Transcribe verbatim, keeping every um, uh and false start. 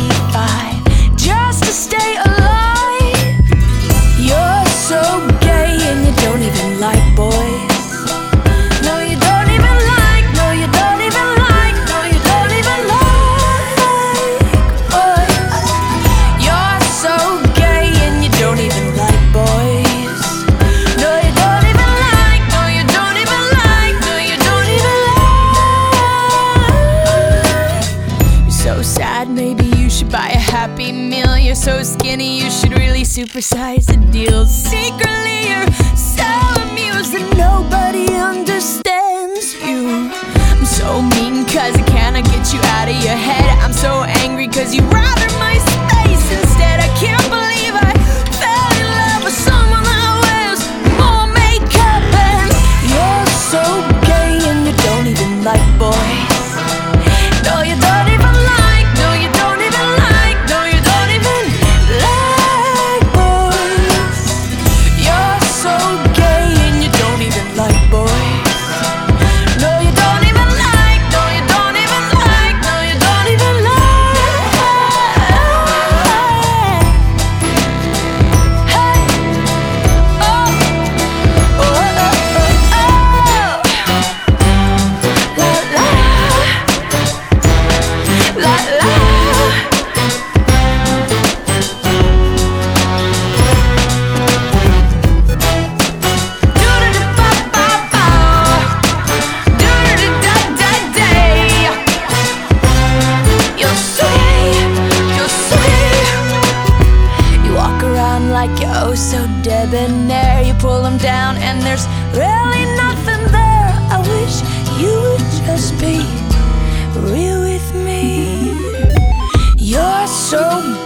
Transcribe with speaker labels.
Speaker 1: twenty-five just to stay alive. You're so gay and you don't even like boys. No, you don't even like, no, you don't even like, no, you don't even like boys. You're so gay and you don't even like boys. No, you don't even like, no, you don't even like, no, you don't even like. You're so sad, maybe you should buy a Happy Meal. You're so skinny, you should really supersize the deal. Secretly, you're so amused that nobody understands you. I'm so mean cause I cannot get you out of your head. I'm so angry cause you rather my space instead. I can't believe I fell in love with someone that wears more makeup. And you're so gay and you don't even like boys. No, you don't even like, no, you don't even like, no, you don't even like boys. You're so gay and you don't even like boys. No, you don't even like, no, you don't even like, no, you don't even like. Hey, oh, oh, oh, oh, oh. La la, la la. You're sweet, you're sweet. You walk around like you're oh so debonair. You pull them down and there's really nothing there. I wish you would just be real with me. You're so